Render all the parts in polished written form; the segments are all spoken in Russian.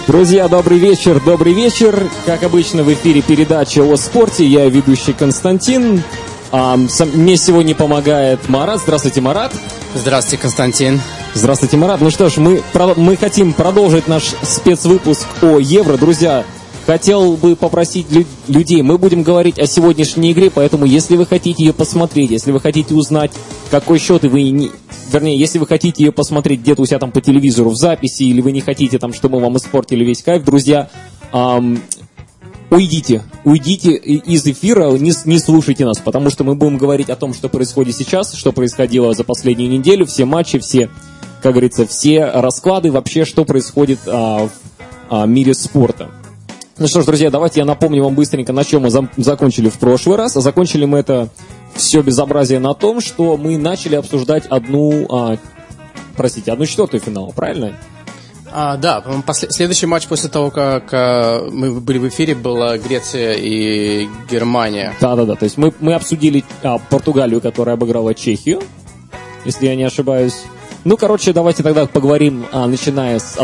Друзья, добрый вечер, добрый вечер. Как обычно, в эфире передача о спорте. Я ведущий Константин. Мне сегодня помогает Марат. Здравствуйте, Марат. Здравствуйте, Константин. Здравствуйте, Марат. Ну что ж, мы хотим продолжить наш спецвыпуск о Евро. Друзья, хотел бы попросить людей, мы будем говорить о сегодняшней игре, поэтому если вы хотите ее посмотреть, если вы хотите узнать, какой счет, и вы не... Вернее, если вы хотите ее посмотреть где-то у себя там по телевизору в записи, или вы не хотите там, чтобы мы вам испортили весь кайф, друзья, уйдите из эфира, не слушайте нас, потому что мы будем говорить о том, что происходит сейчас, что происходило за последнюю неделю, все матчи, все, как говорится, все расклады, вообще, что происходит в мире спорта. Ну что ж, друзья, давайте я напомню вам быстренько, на чем мы закончили в прошлый раз. А закончили мы это все безобразие на том, что мы начали обсуждать одну четвертую финала, правильно? Да, следующий матч после того, как мы были в эфире, была Греция и Германия. Да. То есть мы обсудили Португалию, которая обыграла Чехию, если я не ошибаюсь. Ну, короче, давайте тогда поговорим, начиная с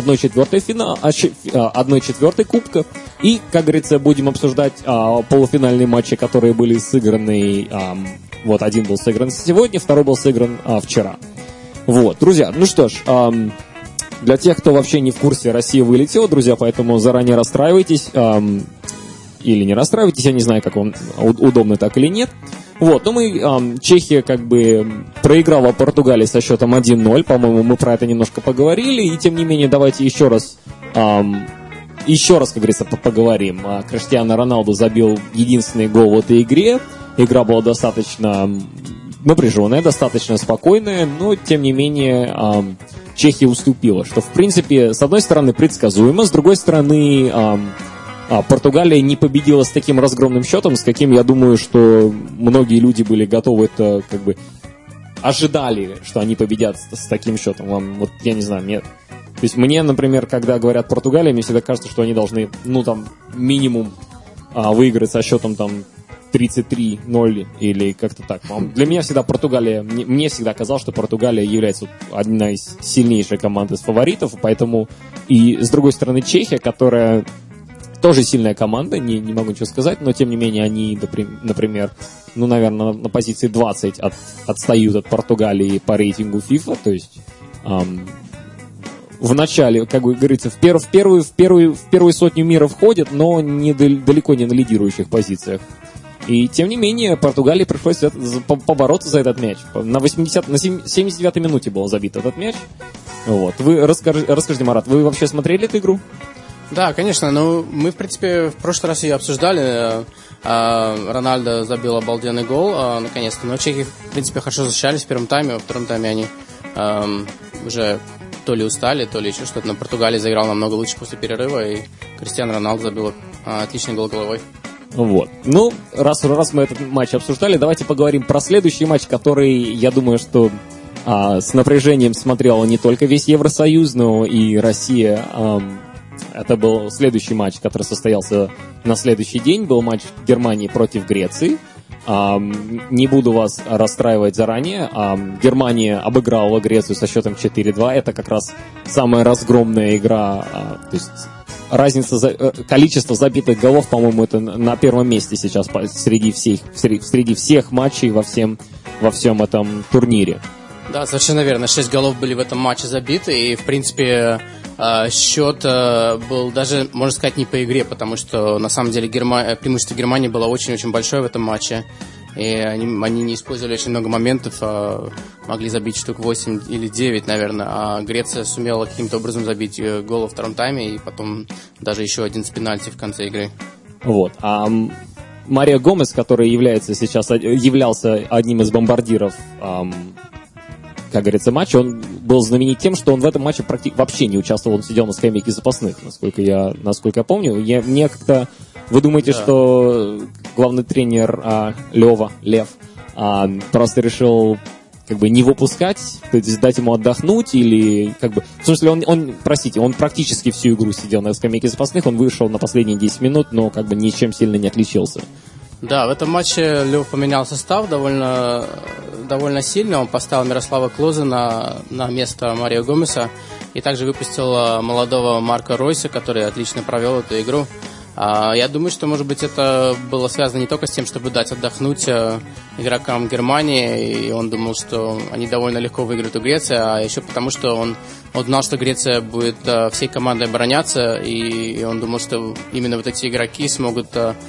1/4 кубка. И, как говорится, будем обсуждать полуфинальные матчи, которые были сыграны. Вот, один был сыгран сегодня, второй был сыгран вчера. Вот, друзья, ну что ж, для тех, кто вообще не в курсе, Россия вылетела, друзья, поэтому заранее расстраивайтесь. Или не расстраивайтесь, я не знаю, как вам удобно так или нет. Вот, Чехия как бы проиграла Португалии со счетом 1-0, по-моему, мы про это немножко поговорили, и тем не менее давайте еще раз, как говорится, поговорим. Криштиану Роналду забил единственный гол в этой игре, игра была достаточно напряженная, достаточно спокойная, но тем не менее Чехия уступила, что в принципе с одной стороны предсказуемо, с другой стороны... Португалия не победила с таким разгромным счетом, с каким, я думаю, что многие люди были готовы, это как бы ожидали, что они победят с таким счетом. Вот я не знаю, то есть мне, например, когда говорят Португалия, мне всегда кажется, что они должны, минимум выиграть со счетом 33-0 или как-то так. Для меня всегда Португалия, мне всегда казалось, что Португалия является одной из сильнейших команд из фаворитов, поэтому и с другой стороны Чехия, которая тоже сильная команда, не могу ничего сказать, но тем не менее они, например, наверное, на позиции 20 отстают от Португалии по рейтингу FIFA, то есть в начале, как бы говорится, в первую сотню мира входят, но далеко не на лидирующих позициях. И тем не менее Португалии пришлось побороться за этот мяч. На 79-й минуте был забит этот мяч. Вот. Вы расскажите, Марат, вы вообще смотрели эту игру? Да, конечно, мы, в принципе, в прошлый раз ее обсуждали. Рональдо забил обалденный гол, наконец-то. Но чехи, в принципе, хорошо защищались в первом тайме. Во втором тайме они уже то ли устали, то ли еще что-то. Но Португалия заиграла намного лучше после перерыва, и Криштиану Роналдо забил отличный гол головой. Вот. Раз мы этот матч обсуждали, давайте поговорим про следующий матч, который, я думаю, что с напряжением смотрел не только весь Евросоюз, но и Россия. Это был следующий матч, который состоялся на следующий день. Был матч Германии против Греции. Не буду вас расстраивать заранее. Германия обыграла Грецию со счетом 4-2. Это как раз самая разгромная игра. То есть количество забитых голов, по-моему, это на первом месте сейчас среди всех матчей во всем этом турнире. Да, совершенно верно. 6 голов были в этом матче забиты. И, в принципе... счет был даже, можно сказать, не по игре, потому что на самом деле преимущество Германии было очень-очень большое в этом матче. И они не использовали очень много моментов, могли забить штук 8 или 9, наверное. А Греция сумела каким-то образом забить гол во втором тайме и потом даже еще один с пенальти в конце игры. Вот. Марио Гомес, который являлся одним из бомбардиров, как говорится, матча, он был знаменит тем, что он в этом матче вообще не участвовал, он сидел на скамейке запасных, насколько я помню. Вы думаете, да, что главный тренер Лев просто решил как бы не выпускать, то есть дать ему отдохнуть, или как бы... В смысле, он практически всю игру сидел на скамейке запасных, он вышел на последние 10 минут, но как бы ничем сильно не отличился. Да, в этом матче Лев поменял состав довольно сильно. Он поставил Мирослава Клоза на место Марио Гомеса. и также выпустил молодого Марка Ройса, который отлично провел эту игру. Я думаю, что, может быть, это было связано не только с тем, чтобы дать отдохнуть игрокам Германии, и он думал, что они довольно легко выиграют у Греции, а еще потому, что он знал, что Греция будет всей командой обороняться, и он думал, что именно вот эти игроки смогут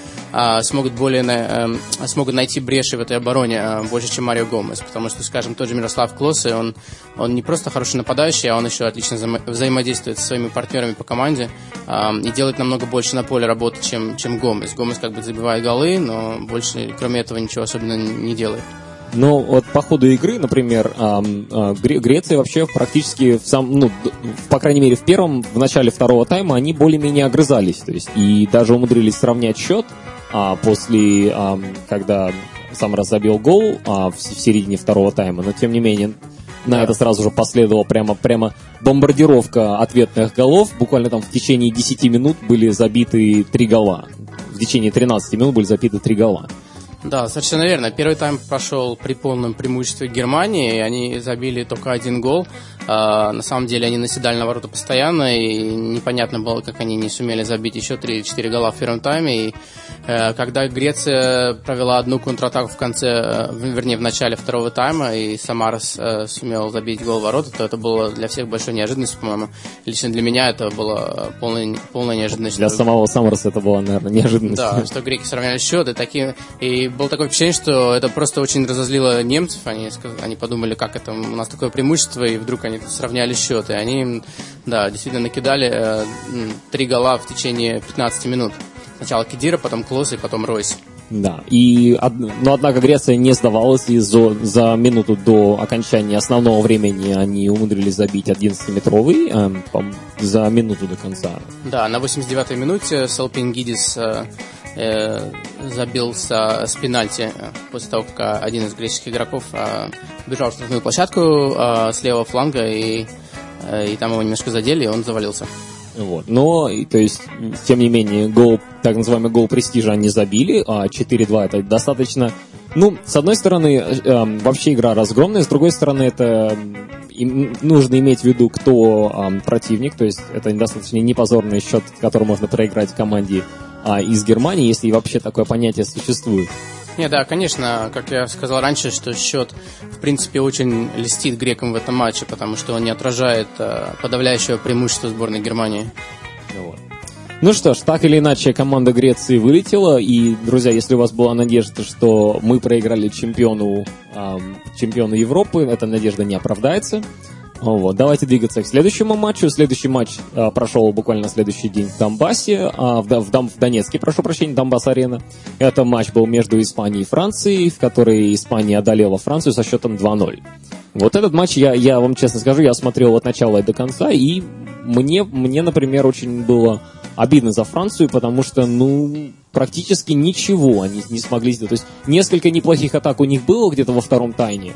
найти бреши в этой обороне больше, чем Марио Гомес, потому что, скажем, тот же Мирослав Клосе, он не просто хороший нападающий, а он еще отлично взаимодействует со своими партнерами по команде и делает намного больше на поле работы, чем Гомес. Гомес как бы забивает голы, но больше, кроме этого, ничего особенно не делает. Но вот по ходу игры, например, Греция вообще практически по крайней мере, в начале второго тайма они более-менее огрызались, то есть и даже умудрились сравнять счет после, когда Самарас забил гол в середине второго тайма, но тем не менее на это сразу же последовала прямо бомбардировка ответных голов. Буквально там в течение 10 минут были забиты 3 гола. В течение 13 минут были забиты 3 гола. Да, совершенно верно. Первый тайм прошел при полном преимуществе Германии, и они забили только 1 гол. На самом деле они наседали на ворота постоянно, и непонятно было, как они не сумели забить еще 3-4 гола в первом тайме. И когда Греция провела одну контратаку в начале второго тайма, и Самарас сумел забить гол в ворота, то это было для всех большой неожиданностью, по-моему. Лично для меня это было полная неожиданность. Для самого Самараса это было, наверное, неожиданность. Да, что греки сравняли счет, и было такое впечатление, что это просто очень разозлило немцев. Они подумали, как это, у нас такое преимущество, и вдруг они сравняли счет. И они, действительно накидали 3 гола в течение 15 минут. Сначала Кедира, потом Клос и потом Ройс. Да, но однако Греция не сдавалась, и за минуту до окончания основного времени они умудрились забить 11-метровый за минуту до конца. Да, на 89-й минуте Салпингидис забил с пенальти после того, как один из греческих игроков бежал в штрафную площадку с левого фланга, и там его немножко задели, и он завалился. Вот. Но, то есть, тем не менее, так называемый гол престижа они забили, а 4-2 это достаточно. С одной стороны, вообще игра разгромная, с другой стороны, это нужно иметь в виду, кто противник, то есть это достаточно непозорный счет, который можно проиграть команде из Германии, если вообще такое понятие существует. Да, конечно, как я сказал раньше, что счет, в принципе, очень льстит грекам в этом матче, потому что он не отражает подавляющего преимущества сборной Германии. Вот. Ну что ж, так или иначе, команда Греции вылетела, и, друзья, если у вас была надежда, что мы проиграли чемпиону Европы, эта надежда не оправдается. Вот. Давайте двигаться к следующему матчу. Следующий матч прошел буквально на следующий день в Донбассе, в Донецке, Донбасс-арена. Это матч был между Испанией и Францией, в которой Испания одолела Францию со счетом 2-0. Вот этот матч, я вам честно скажу, я смотрел от начала и до конца, и мне, например, очень было обидно за Францию, потому что, практически ничего они не смогли сделать. То есть несколько неплохих атак у них было где-то во втором тайме,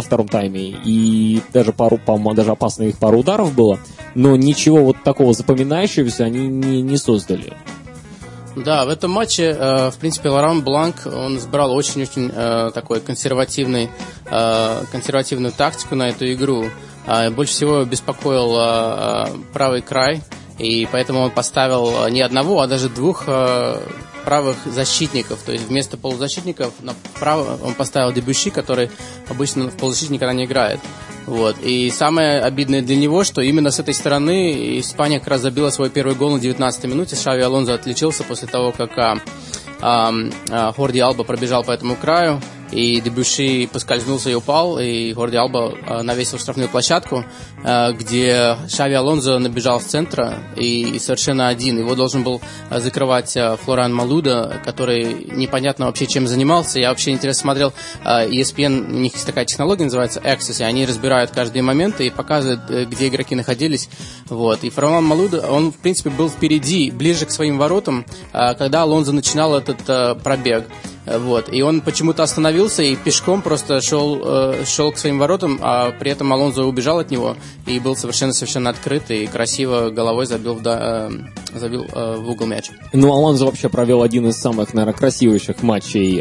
и даже даже опасных пару ударов было, но ничего вот такого запоминающегося они не создали. Да, в этом матче, в принципе, Лоран Бланк, он избрал очень-очень такой консервативную тактику на эту игру. Больше всего беспокоил правый край, и поэтому он поставил не одного, а даже 2 правых защитников. То есть вместо полузащитников направо он поставил Дебюсси, который обычно в полузащите никогда не играет. Вот. И самое обидное для него, что именно с этой стороны Испания как раз забила свой первый гол на 19-й минуте. Шави Алонсо отличился после того, как Хорди Алба пробежал по этому краю, и Дебюсси поскользнулся и упал, и Хорди Алба навесил штрафную площадку, где Шави Алонсо набежал с центра и совершенно один. Его должен был закрывать Флоран Малуда, который непонятно вообще чем занимался. Я вообще интересно смотрел ESPN, у них есть такая технология, называется Access, и они разбирают каждые моменты и показывают, где игроки находились. Вот. И Флоран Малуда, он в принципе был впереди, ближе к своим воротам, когда Алонсо начинал этот пробег. Вот. И он почему-то остановился и пешком просто шел к своим воротам, а при этом Алонсо убежал от него и был совершенно открыт и красиво головой забил в угол мяч. Алонсо вообще провел один из самых, наверное, красивейших матчей,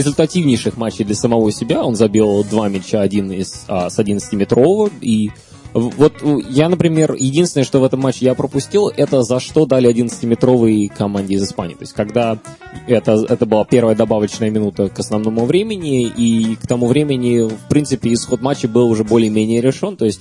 результативнейших матчей для самого себя. Он забил 2 мяча, один с 11-метрового, и Вот я, например, единственное, что в этом матче я пропустил, это за что дали 11-метровой команде из Испании. То есть, когда это была первая добавочная минута к основному времени, и к тому времени, в принципе, исход матча был уже более-менее решен. То есть,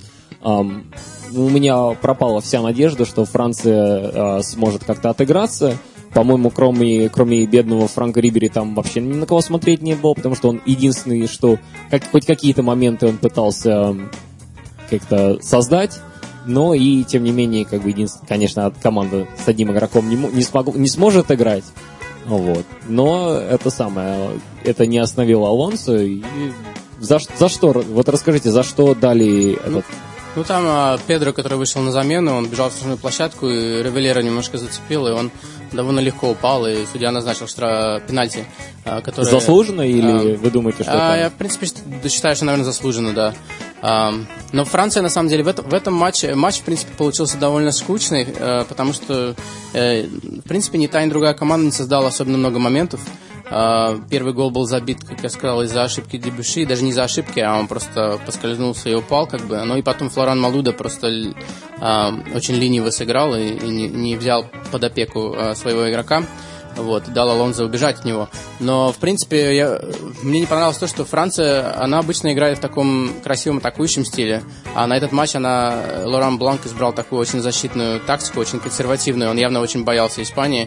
у меня пропала вся надежда, что Франция сможет как-то отыграться. По-моему, кроме бедного Франка Рибери, там вообще ни на кого смотреть не было, потому что он единственный, что хоть какие-то моменты он пытался как-то создать, но и, тем не менее, как бы, конечно, команда с одним игроком не сможет играть, вот. Но это не остановило Алонсо. И за что, вот расскажите, за что дали этот... Ну, там Педро, который вышел на замену, он бежал в штрафную площадку, и Ревелера немножко зацепил, и он довольно легко упал, и судья назначил пенальти, который... Заслуженно, или вы думаете, что это... Я, в принципе, считаю, что, наверное, заслуженно, да. Но Франция, на самом деле, в этом матче, в принципе, получился довольно скучный, потому что, в принципе, ни та, ни другая команда не создала особенно много моментов. Первый гол был забит, как я сказал, из-за ошибки Дебюши, даже не из-за ошибки, а он просто поскользнулся и упал, как бы. Ну и потом Флоран Малуда просто очень лениво сыграл и не взял под опеку своего игрока, вот, дал Алонсо убежать от него. Но, в принципе, мне не понравилось то, что Франция, она обычно играет в таком красивом атакующем стиле, а на этот матч Лоран Бланк избрал такую очень защитную тактику, очень консервативную, он явно очень боялся Испании,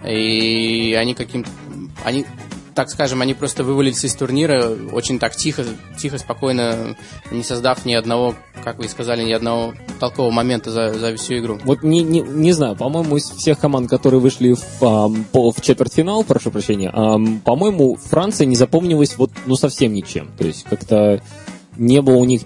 и они, так скажем, они просто вывалились из турнира очень так тихо, спокойно, не создав ни одного, как вы сказали, ни одного толкового момента за всю игру. Вот не знаю, по-моему, из всех команд, которые вышли в четвертьфинал, прошу прощения, по-моему, Франция не запомнилась совсем ничем. То есть как-то не было у них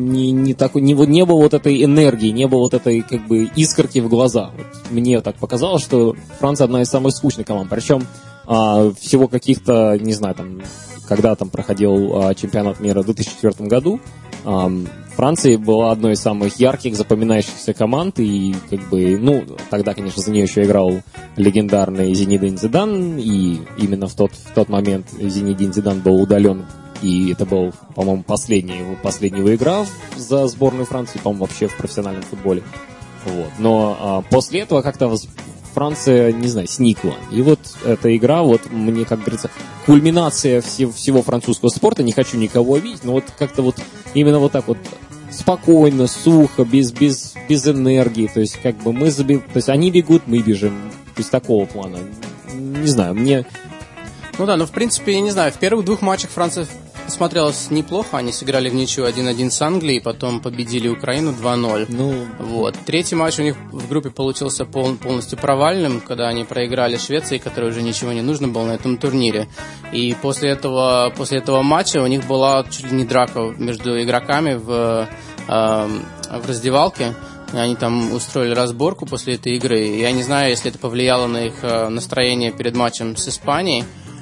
не было вот этой энергии, не было вот этой как бы искорки в глаза. Вот мне так показалось, что Франция одна из самых скучных команд. Причем всего каких-то, не знаю, там, когда там проходил чемпионат мира в 2004 году, Франция была одной из самых ярких, запоминающихся команд, и как бы, тогда, конечно, за нее еще играл легендарный Зинедин Зидан, и именно в тот момент Зинедин Зидан был удален, и это был, по-моему, последняя его игра за сборную Франции, по-моему, вообще в профессиональном футболе. Вот. Но после этого как-то Франция, не знаю, сникла. И вот эта игра, мне, как говорится, кульминация всего французского спорта. Не хочу никого обидеть, но как-то именно так спокойно, сухо, без энергии. То есть, как бы то есть они бегут, мы бежим. То есть такого плана. Не знаю, мне... Ну да, в принципе, я не знаю, в первых двух матчах Франция смотрелась неплохо, они сыграли в ничью 1-1 с Англией, потом победили Украину 2-0. Третий матч у них в группе получился полностью провальным, когда они проиграли Швеции, которой уже ничего не нужно было на этом турнире. И после этого матча у них была чуть ли не драка между игроками в раздевалке. Они там устроили разборку после этой игры. Я не знаю, если это повлияло на их настроение перед матчем с Испанией.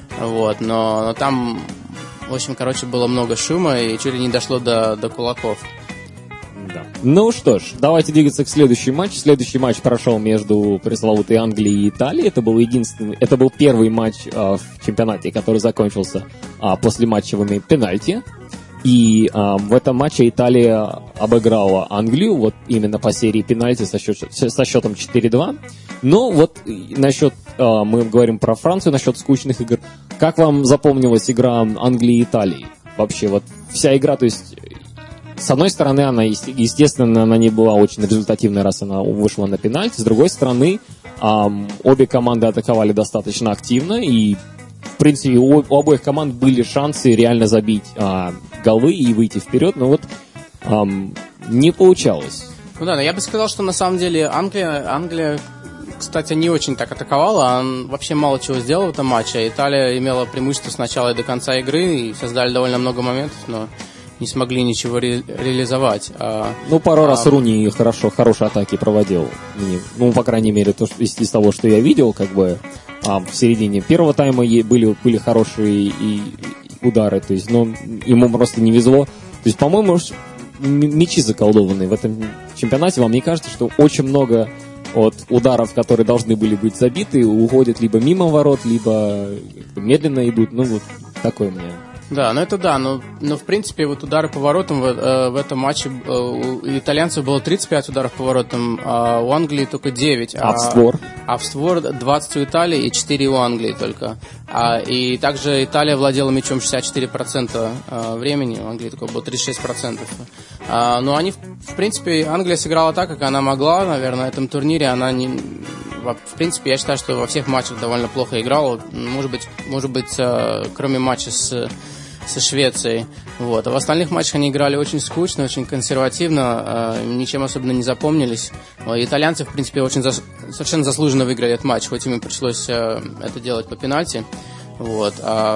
Но там, в общем, было много шума и чуть ли не дошло до кулаков. Да. Ну что ж, давайте двигаться к следующему матчу. Следующий матч прошел между пресловутой Англией и Италией. Это был первый матч в чемпионате, который закончился послематчевыми пенальти. И в этом матче Италия обыграла Англию, именно по серии пенальти со счетом 4-2. Но мы говорим про Францию, насчет скучных игр. Как вам запомнилась игра Англии и Италии? Вообще, вся игра, то есть, с одной стороны, она, естественно, она не была очень результативной, раз она вышла на пенальти. С другой стороны, обе команды атаковали достаточно активно, и в принципе, у обоих команд были шансы реально забить голы и выйти вперед, но не получалось. Ну да, но я бы сказал, что на самом деле Англия, кстати, не очень так атаковала, она вообще мало чего сделала в этом матче. Италия имела преимущество с начала и до конца игры, и создали довольно много моментов, но не смогли ничего реализовать. Пару раз Руни хорошие атаки проводил. По крайней мере, из того, что я видел, как бы в середине первого тайма были хорошие удары, то есть, ему просто не везло. То есть, по-моему, мячи заколдованные в этом чемпионате. Вам не кажется, что очень много ударов, которые должны были быть забиты, уходят либо мимо ворот, либо медленно идут? Такое мне Да, это да, но в принципе вот удары по воротам в этом матче у итальянцев было 35 ударов по воротам, а у Англии только 9. А в створ? А в створ 20 у Италии и 4 у Англии только. И также Италия владела мячом 64% времени, у Англии такое было 36%. Но они, в принципе, Англия сыграла так, как она могла, наверное, на этом турнире. Она не... В принципе, я считаю, что во всех матчах довольно плохо играла. Может быть, кроме матча с Швецией. Вот. А в остальных матчах они играли очень скучно, очень консервативно, ничем особенно не запомнились. Итальянцы, в принципе, совершенно заслуженно выиграли этот матч, хоть им и пришлось это делать по пенальти. Вот.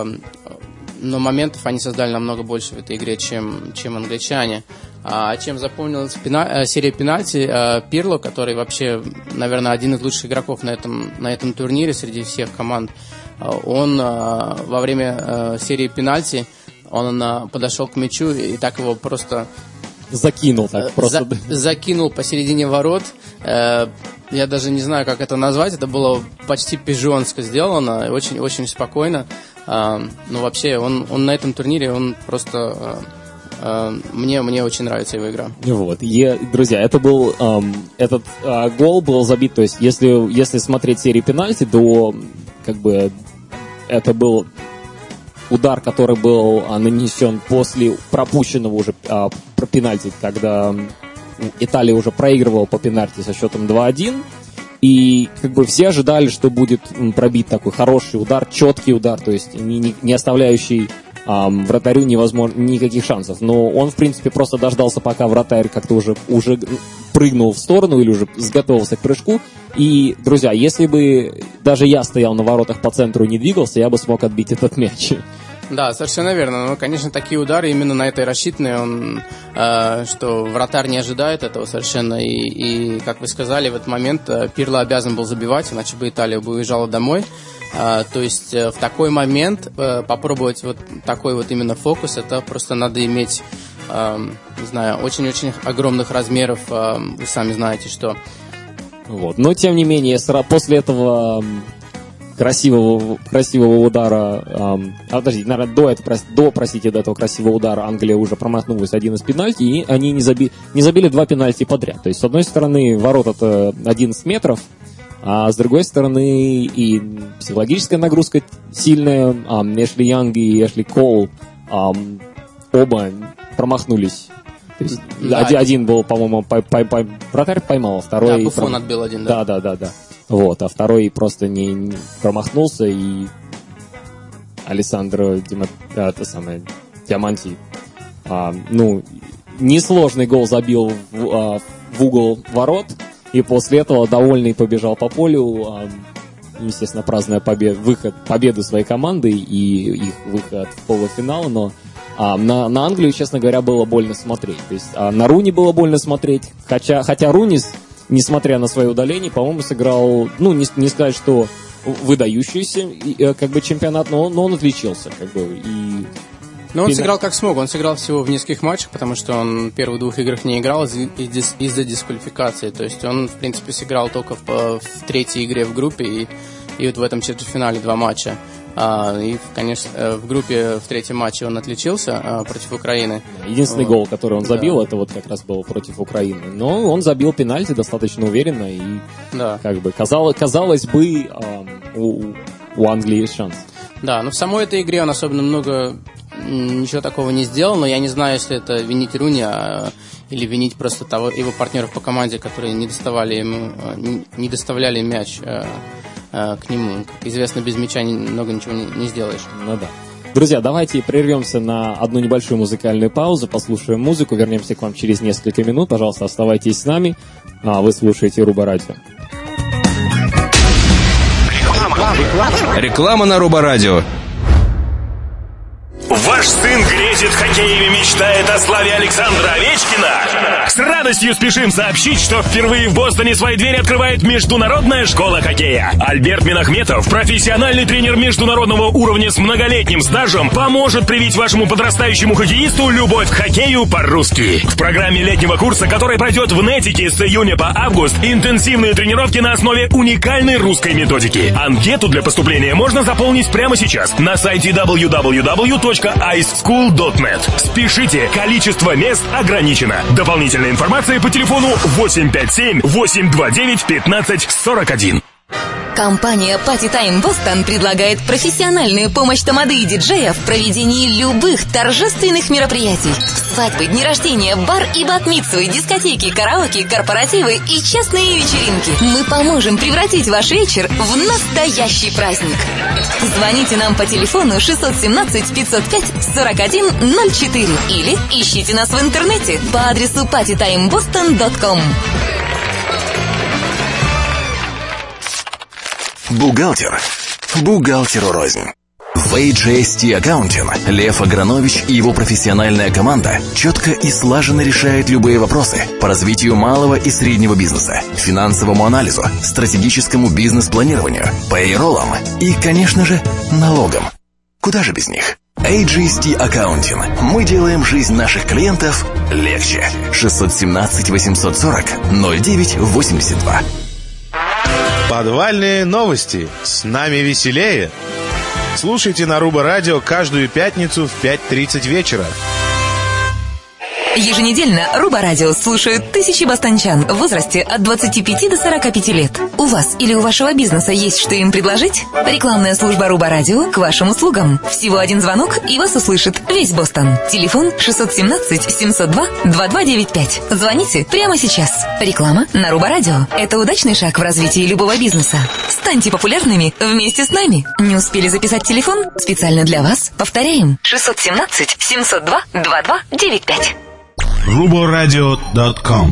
Но моментов они создали намного больше в этой игре, чем англичане. Чем запомнилась серия пенальти, Пирло, который вообще, наверное, один из лучших игроков на этом турнире среди всех команд, он во время серии пенальти он подошел к мячу и так его просто закинул, закинул посередине ворот. Я даже не знаю, как это назвать. Это было почти пижонско сделано, очень спокойно. Но вообще он на этом турнире, он просто... Мне очень нравится его игра. Вот. Друзья, это был этот гол был забит, то есть если смотреть серию пенальти, то как бы это был удар, который был нанесен после пропущенного уже пенальти, когда Италия уже проигрывала по пенальти со счетом 2-1. И как бы все ожидали, что будет пробит такой хороший удар, четкий удар, то есть не оставляющий вратарю никаких шансов. Но он, в принципе, просто дождался, пока вратарь как-то уже прыгнул в сторону или уже сготовился к прыжку. И, друзья, если бы даже я стоял на воротах по центру и не двигался, я бы смог отбить этот мяч. Да, совершенно верно. Но, конечно, такие удары именно на это и рассчитаны, что вратарь не ожидает этого совершенно. И, как вы сказали, в этот момент Пирло обязан был забивать, иначе бы Италия бы уезжала домой. То есть в такой момент попробовать вот такой вот именно фокус, это просто надо иметь, не знаю, очень-очень огромных размеров, вы сами знаете, что. Вот. Но, тем не менее, после этого красивого удара, подождите, наверное, до этого красивого удара Англия уже промахнулась один из пенальти, и они не забили 2 пенальти подряд. То есть, с одной стороны, ворот-то 11 метров, а с другой стороны и психологическая нагрузка сильная. Эшли Янг и Эшли Коул оба промахнулись. То есть, да, один был, по-моему, вратарь поймал, а второй... Да, Буффон отбил один, да. Да. Вот, а второй просто не промахнулся, и Алессандро Диаманти несложный гол забил в угол ворот, и после этого довольный побежал по полю, естественно, празднуя победу своей команды и их выход в полуфинал, но на Англию, честно говоря, было больно смотреть. То есть на Руни было больно смотреть, хотя Руни, несмотря на свое удаление, по-моему, сыграл, не сказать, что выдающийся как бы чемпионат, но он отличился, как бы, и... Но он сыграл как смог, он сыграл всего в нескольких матчах, потому что он в первых 2 играх не играл из-за дисквалификации. То есть он, в принципе, сыграл только в 3-й игре в группе и вот в этом четвертьфинале 2 матча. И, конечно, в группе в 3-м матче он отличился против Украины. Единственный гол, который он забил, это вот как раз был против Украины. Но он забил пенальти достаточно уверенно, и как бы казалось бы, у Англии есть шанс. Да, но в самой этой игре он особенно много ничего такого не сделал, но я не знаю, если это винить Руни или винить просто его партнеров по команде, которые не доставляли мяч к нему. Как известно, без мяча много ничего не сделаешь. Ну да. Друзья, давайте прервемся на одну небольшую музыкальную паузу, послушаем музыку, вернемся к вам через несколько минут. Пожалуйста, оставайтесь с нами. Вы слушаете Руба Радио. Реклама на Руба Радио. Ваш сын грезит крутит хоккеем и мечтает о славе Александра Овечкина? С радостью спешим сообщить, что впервые в Бостоне свои двери открывает Международная школа хоккея. Альберт Минахметов, профессиональный тренер международного уровня с многолетним стажем, поможет привить вашему подрастающему хоккеисту любовь к хоккею по-русски. В программе летнего курса, который пройдет в Нетике с июня по август, интенсивные тренировки на основе уникальной русской методики. Анкету для поступления можно заполнить прямо сейчас на сайте www.iceschool.net. Спешите, количество мест ограничено. Дополнительная информация по телефону 857-829-1541. Компания Party Time Boston предлагает профессиональную помощь тамады и диджея в проведении любых торжественных мероприятий. Свадьбы, дни рождения, бар и бат-мицвы, дискотеки, караоке, корпоративы и частные вечеринки. Мы поможем превратить ваш вечер в настоящий праздник. Звоните нам по телефону 617-505-4104 или ищите нас в интернете по адресу partytimeboston.com. Бухгалтер. Бухгалтеру рознь. В AJST Accounting Лев Агранович и его профессиональная команда четко и слаженно решают любые вопросы по развитию малого и среднего бизнеса, финансовому анализу, стратегическому бизнес-планированию, пейроллам и, конечно же, налогам. Куда же без них? AJST Accounting. Мы делаем жизнь наших клиентов легче. 617-840-0982. Подвальные новости. С нами веселее. Слушайте на Руба Радио каждую пятницу в 5:30 вечера. Еженедельно Руба Радио слушают тысячи бостончан в возрасте от 25 до 45 лет. У вас или у вашего бизнеса есть что им предложить? Рекламная служба Руба Радио к вашим услугам. Всего один звонок, и вас услышит весь Бостон. Телефон 617-702-2295. Звоните прямо сейчас. Реклама на Руба Радио. Это удачный шаг в развитии любого бизнеса. Станьте популярными вместе с нами. Не успели записать телефон? Специально для вас повторяем. 617-702-2295. ruboradio.com.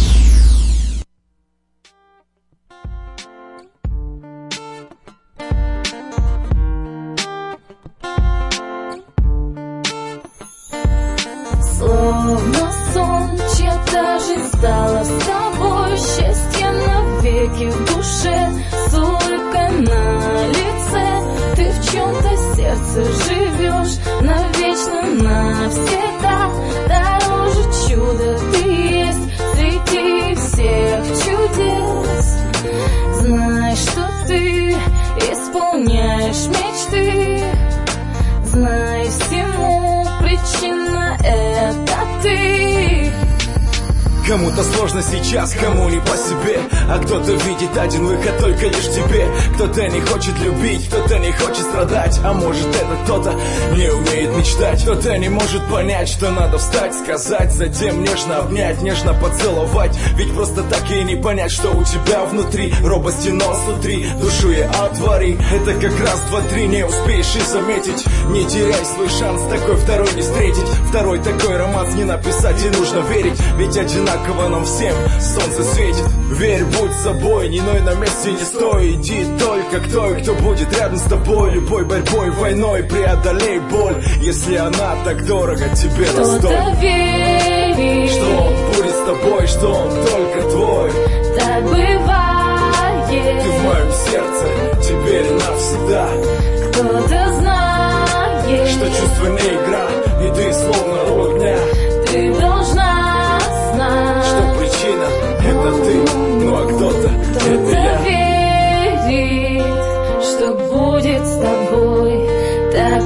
Словно сон, чья-то жизнь стала с тобой. Счастье навеки в душе, с улыбкой на лице. Ты в чем-то сердце живешь, навечно, навсегда. Дороже чуда ты есть среди всех чудес. Знай, что ты исполняешь мечты. Знай, всему причина — это ты. Кому-то сложно сейчас, кому не по себе, а кто-то видит один выход только лишь тебе. Кто-то не хочет любить, кто-то не хочет страдать, а может это кто-то не умеет мечтать. Кто-то не может понять, что надо встать, сказать, затем нежно обнять, нежно поцеловать. Ведь просто так и не понять, что у тебя внутри. Робости, но сутри, душу и отвори. Это как раз 2-3, не успеешь и заметить. Не теряй свой шанс, такой второй не встретить. Второй такой романс не написать, и нужно верить. Ведь одинаково нам всем солнце светит. Верь, будь собой, ни ной на месте не стой. Иди только к той, кто будет рядом с тобой. Любой борьбой, войной преодолей боль, если она так дорого тебе достоит. Кто-то верит, что он будет с тобой, что он только твой. Так бывает. Ты в моем сердце, теперь навсегда. Кто-то знает, что чувство не игра, и ты словно роль дня. Ты должна знать, что причина — это ты, ну а кто-то — это я. верит, что будет с тобой. Так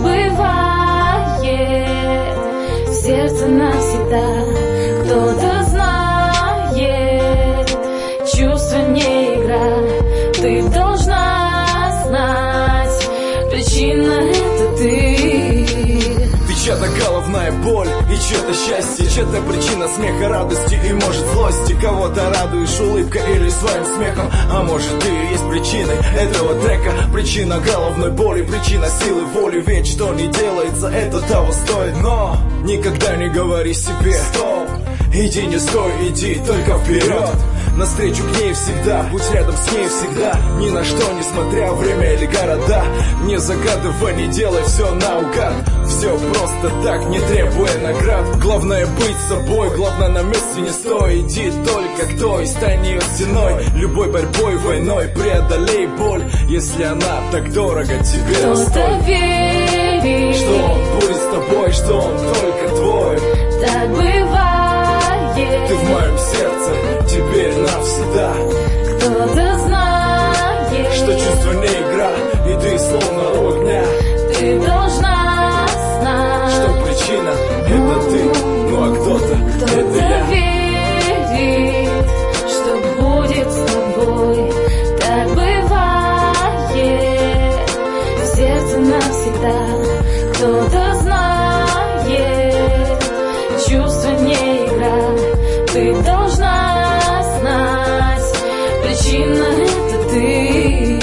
бывает, в сердце навсегда. Кто-то знает, чувство не игра. Ты должна знать, причина — это ты. Чья-то головная боль и чье-то счастье, чья-то причина смеха, радости и, может, злости. Кого-то радуешь улыбкой или своим смехом, а может, ты и есть причиной этого трека. Причина головной боли, причина силы воли. Ведь что не делается, это того стоит. Но никогда не говори себе стоп, иди, не стой, иди только вперед. навстречу к ней всегда. Будь рядом с ней всегда, ни на что не смотря, время или города. Не загадывай, не делай все наугад. Все просто так, не требуя наград. Главное быть собой, главное на месте не стой. Иди только к той, стань ее стеной. Любой борьбой, войной преодолей боль, если она так дорого тебе. Кто-то верит, что он будет с тобой, что он только твой. Так бывает. Ты в моем сердце, теперь навсегда. Кто-то знает, что чувство не игра, и ты словно огня. Ты должна знать, что причина это ты, ну а кто-то это я. Верит, что будет с тобой. Так бывает, в сердце навсегда. Кто-то знает, чувство не игра. Ты должна знать, причина это ты.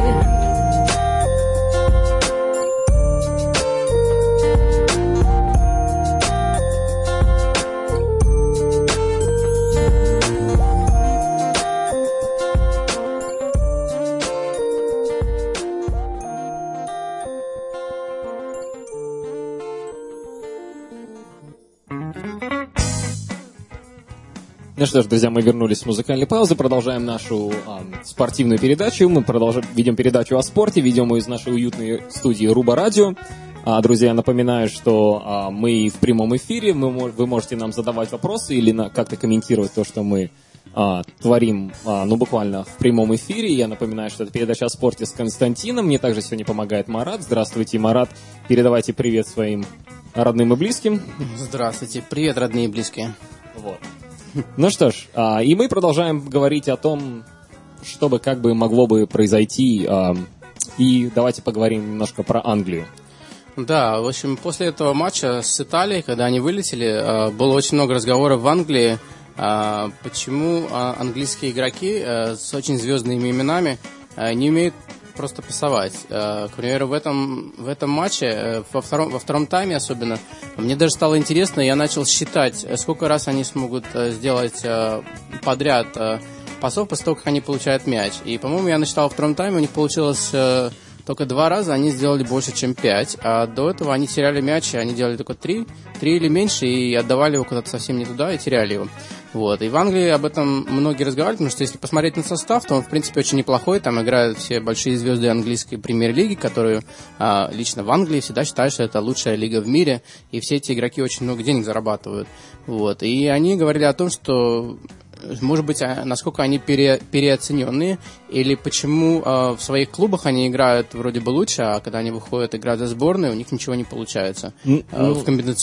Ну что ж, друзья, мы вернулись с музыкальной паузы, продолжаем нашу спортивную передачу. Мы ведем передачу о спорте, ведем ее из нашей уютной студии Руба Радио. Друзья, я напоминаю, что мы в прямом эфире, вы можете нам задавать вопросы или как-то комментировать то, что мы творим, буквально в прямом эфире. Я напоминаю, что это передача о спорте с Константином. Мне также сегодня помогает Марат. Здравствуйте, Марат. Передавайте привет своим родным и близким. Здравствуйте. Привет, родные и близкие. Вот. Ну что ж, и мы продолжаем говорить о том, что бы как бы могло бы произойти. И давайте поговорим немножко про Англию. Да, в общем, после этого матча с Италией, когда они вылетели, было очень много разговоров в Англии, почему английские игроки с очень звездными именами не умеют просто пасовать. К примеру, в этом матче, во втором тайме особенно, мне даже стало интересно, я начал считать, сколько раз они смогут сделать подряд пасов после того, как они получают мяч. И, по-моему, я насчитал во втором тайме, у них получилось только 2 раза, они сделали больше, чем 5. А до этого они теряли мяч, и они делали только 3 или меньше, и отдавали его куда-то совсем не туда, и теряли его. Вот. И в Англии об этом многие разговаривают, потому что если посмотреть на состав, то он, в принципе, очень неплохой. Там играют все большие звезды английской премьер-лиги, которую лично в Англии всегда считают, что это лучшая лига в мире, и все эти игроки очень много денег зарабатывают. Вот. И они говорили о том, что, может быть, насколько они переоцененные, или почему в своих клубах они играют вроде бы лучше, а когда они выходят играть за сборную, у них ничего не получается в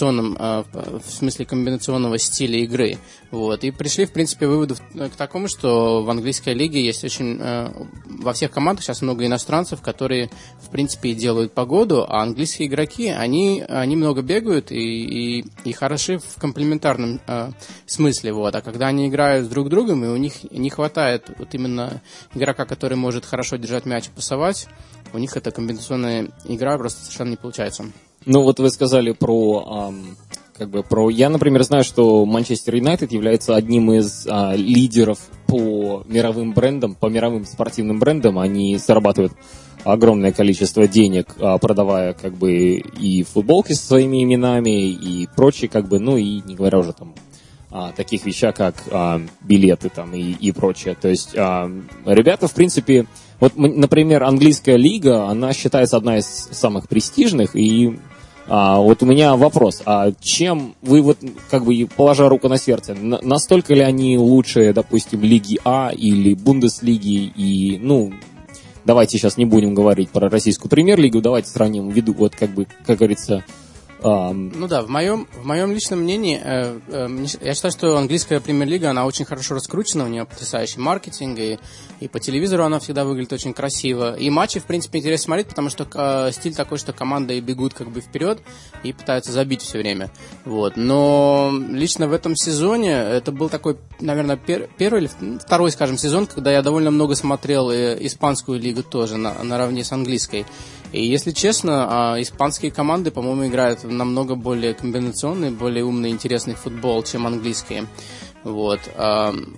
смысле комбинационного стиля игры. Вот. И пришли, в принципе, выводу к такому, что в английской лиге есть очень... Во всех командах сейчас много иностранцев, которые, в принципе, и делают погоду, а английские игроки, они много бегают и хороши в комплементарном смысле. Вот. А когда они играют друг с другом, и у них не хватает вот именно игрока, который может хорошо держать мяч и пасовать, у них эта комбинационная игра просто совершенно не получается. Ну вот вы сказали про... Я, например, знаю, что Манчестер Юнайтед является одним из лидеров по мировым брендам, по мировым спортивным брендам. Они зарабатывают огромное количество денег, продавая и футболки со своими именами, и прочие, и не говоря уже там о таких вещах, как билеты там и прочее. То есть ребята, в принципе, вот, например, английская лига, она считается одна из самых престижных, и вот у меня вопрос, чем вы, положа руку на сердце, настолько ли они лучше, допустим, Лиги А или Бундеслиги, и, давайте сейчас не будем говорить про российскую премьер-лигу, давайте сравним, как говорится... Ну да, в моем личном мнении, я считаю, что английская премьер-лига, она очень хорошо раскручена, у нее потрясающий маркетинг, и по телевизору она всегда выглядит очень красиво. И матчи, в принципе, интересно смотреть, потому что стиль такой, что команды бегут вперед и пытаются забить все время. Вот. Но лично в этом сезоне, это был такой, наверное, первый или второй, скажем, сезон, когда я довольно много смотрел испанскую лигу тоже наравне с английской. И, если честно, испанские команды, по-моему, играют намного более комбинационный, более умный, интересный футбол, чем английские. Вот.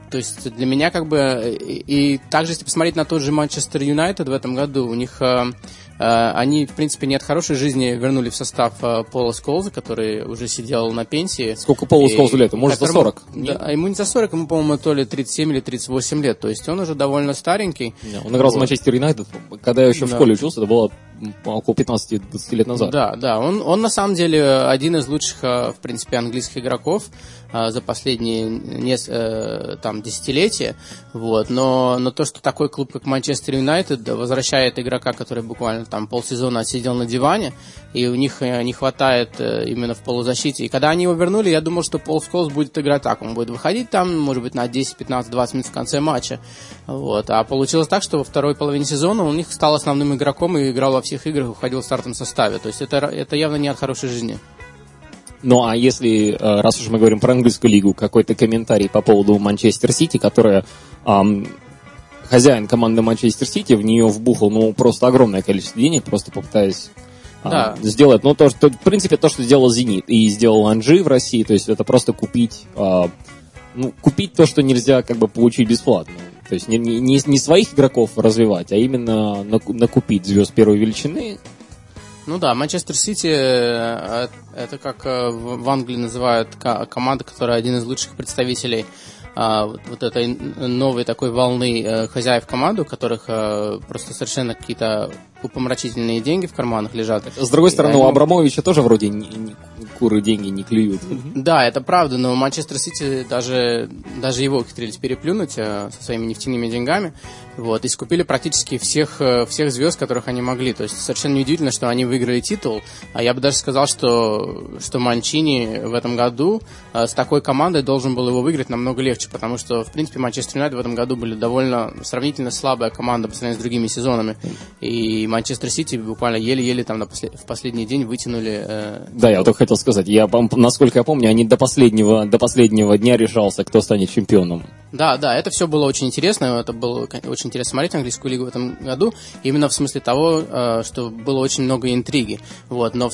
То есть для меня как бы... И также, если посмотреть на тот же Манчестер Юнайтед в этом году, у них... Они, в принципе, не от хорошей жизни вернули в состав Пола Сколза, который уже сидел на пенсии. Сколько Полу Сколзу лет? Может, за 40? Да, ему не за 40, ему, по-моему, то ли 37 или 38 лет. То есть он уже довольно старенький. Он играл за Манчестер Юнайтед, когда я еще в школе учился, это было около 15-20 лет назад. Да. Он на самом деле один из лучших, в принципе, английских игроков за последние там, десятилетия. Вот. Но то, что такой клуб, как Манчестер Юнайтед, возвращает игрока, который буквально там полсезона отсидел на диване, и у них не хватает именно в полузащите. И когда они его вернули, я думал, что Пол Сколз будет играть так. Он будет выходить там, может быть, на 10, 15, 20 минут в конце матча. Вот. А получилось так, что во второй половине сезона он у них стал основным игроком и играл во всех играх, уходил в стартовом составе. То есть это явно не от хорошей жизни. Ну, а если, раз уж мы говорим про английскую лигу, какой-то комментарий по поводу Манчестер Сити, которая... хозяин команды Манчестер Сити в нее вбухал, просто огромное количество денег, просто попытаясь сделать, то, что, в принципе, то, что сделал «Зенит» и сделал «Анжи» в России, то есть это просто купить то, что нельзя как бы получить бесплатно. То есть не своих игроков развивать, а именно накупить звезд первой величины. Ну да, Манчестер Сити это как в Англии называют команда, которая один из лучших представителей вот этой новой такой волны хозяев команды, у которых просто совершенно какие-то упомрачительные деньги в карманах лежат. С другой стороны, у Абрамовича тоже вроде куры деньги не клюют. Да, это правда, но Манчестер Сити даже его ухитрились переплюнуть со своими нефтяными деньгами, вот, и скупили практически всех звезд, которых они могли. То есть совершенно неудивительно, что они выиграли титул. А я бы даже сказал, что Манчини в этом году с такой командой должен был его выиграть намного легче, потому что, в принципе, Манчестер Юнайтед в этом году были довольно сравнительно слабая команда по сравнению с другими сезонами. И Манчестер Сити буквально еле-еле там в последний день вытянули... Да, я вот только хотел сказать, насколько я помню, они до последнего дня решался, кто станет чемпионом. Да, это все было очень интересно, это было очень интересно смотреть английскую лигу в этом году, именно в смысле того, что было очень много интриги, вот, но в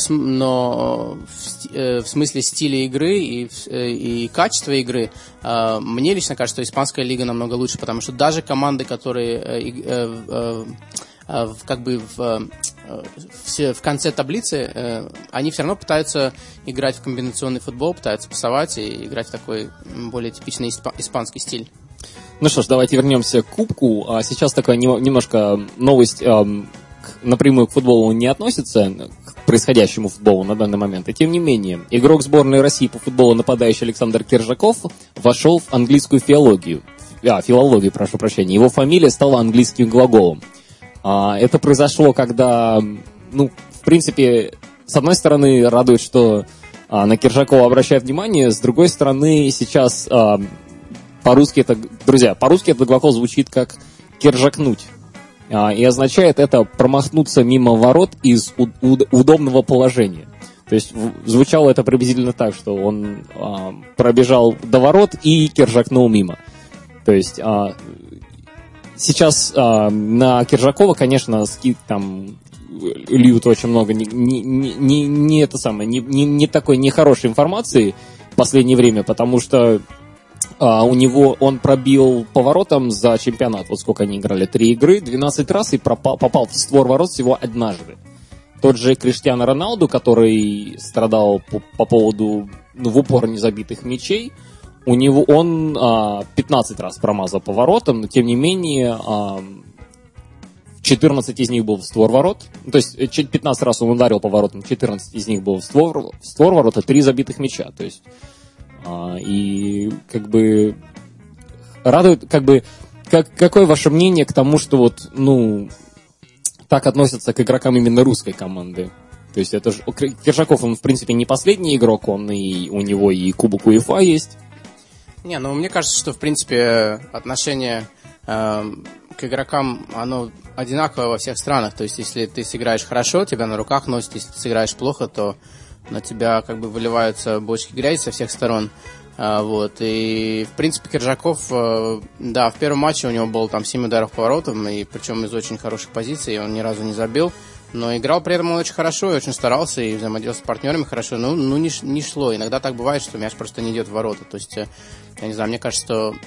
смысле стиля игры и качества игры, мне лично кажется, что испанская лига намного лучше, потому что даже команды, которые как бы в конце таблицы, они все равно пытаются играть в комбинационный футбол, пытаются пасовать и играть в такой более типичный испанский стиль. Ну что ж, давайте вернемся к кубку. Сейчас такая немножко новость напрямую к футболу не относится, к происходящему футболу на данный момент. И тем не менее, игрок сборной России по футболу, нападающий Александр Киржаков, вошел в английскую филологию, прошу прощения. Его фамилия стала английским глаголом. Это произошло, когда, в принципе, с одной стороны, радует, что на Киржакова обращают внимание, с другой стороны, сейчас по-русски этот глагол звучит как «киржакнуть». И означает это промахнуться мимо ворот из удобного положения. То есть звучало это приблизительно так, что он пробежал до ворот и киржакнул мимо. То есть... Сейчас на Киржакова, конечно, льют очень много не такой нехорошей информации в последнее время, потому что он пробил поворотом за чемпионат. Вот сколько они играли? 3 игры, 12 раз и попал в створ ворот всего однажды. Тот же Криштиану Роналду, который страдал по поводу в упор незабитых мячей, он 15 раз промазал поворотом, но тем не менее 14 из них был в створ ворот. То есть 15 раз он ударил поворотом, 14 из них был в створ ворот, а 3 забитых мяча. То есть и как бы радует, какое ваше мнение к тому, что так относятся к игрокам именно русской команды? То есть это же Киржаков, он в принципе не последний игрок, у него и Кубок УЕФА есть. Мне кажется, что, в принципе, отношение к игрокам, оно одинаковое во всех странах. То есть, если ты сыграешь хорошо, тебя на руках носят. Если ты сыграешь плохо, то на тебя как бы выливаются бочки грязи со всех сторон. Вот. И, в принципе, Киржаков, в первом матче у него было там 7 ударов поворотом, и причем из очень хороших позиций, он ни разу не забил. Но играл при этом он очень хорошо и очень старался, и взаимодействовал с партнерами хорошо. Не шло. Иногда так бывает, что мяч просто не идет в ворота. То есть, я не знаю, мне кажется, что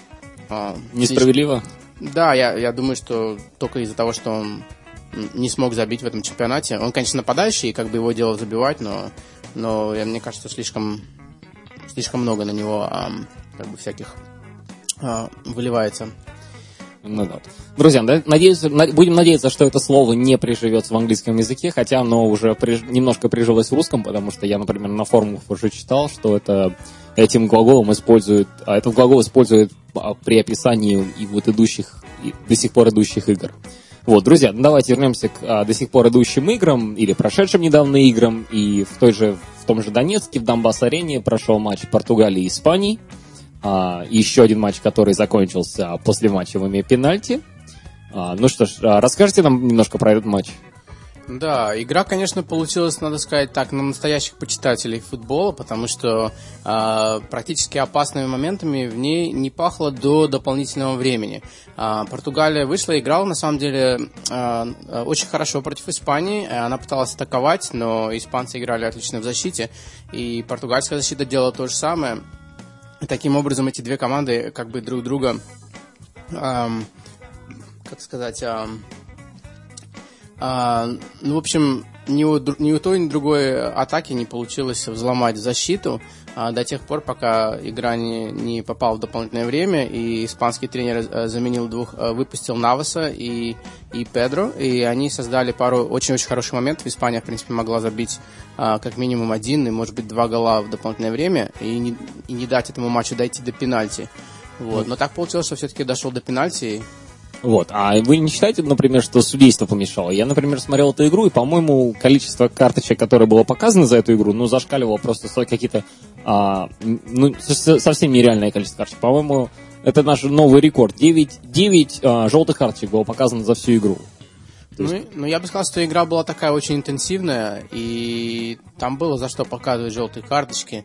Несправедливо? Да, я думаю, что только из-за того, что он не смог забить в этом чемпионате. Он, конечно, нападающий, и как бы его дело забивать, но мне кажется, слишком много на него как бы всяких выливается. Ну да. Друзья, будем надеяться, что это слово не приживется в английском языке, хотя оно уже немножко прижилось в русском, потому что я, например, на форумах уже читал, что этим глаголом используют, этот глагол используют при описании и вот до сих пор идущих игр. Вот, друзья, давайте вернемся к до сих пор идущим играм или прошедшим недавно играм. И в том же Донецке, в Донбасс-арене прошел матч Португалии и Испании. Еще один матч, который закончился послематчевыми пенальти. Ну что ж, расскажите нам немножко про этот матч. Да, игра, конечно, получилась, надо сказать так, на настоящих почитателей футбола, потому что практически опасными моментами в ней не пахло до дополнительного времени. Португалия вышла и играла, на самом деле, очень хорошо против Испании. Она пыталась атаковать, но испанцы играли отлично в защите, и португальская защита делала то же самое. И таким образом эти две команды как бы друг друга, в общем, ни у той, ни у другой атаки не получилось взломать защиту до тех пор, пока игра не попала в дополнительное время, и испанский тренер выпустил Наваса и Педро, и они создали пару очень-очень хороших моментов. Испания, в принципе, могла забить как минимум 1 и, может быть, 2 гола в дополнительное время и не дать этому матчу дойти до пенальти. Вот. Но так получилось, что все-таки дошел до пенальти. Вот. А вы не считаете, например, что судейство помешало? Я, например, смотрел эту игру, и, по-моему, количество карточек, которое было показано за эту игру, зашкаливало просто какие-то совсем нереальное количество карточек. По-моему, это наш новый рекорд. 9 желтых карточек было показано за всю игру. Я бы сказал, что игра была такая очень интенсивная, и там было за что показывать желтые карточки,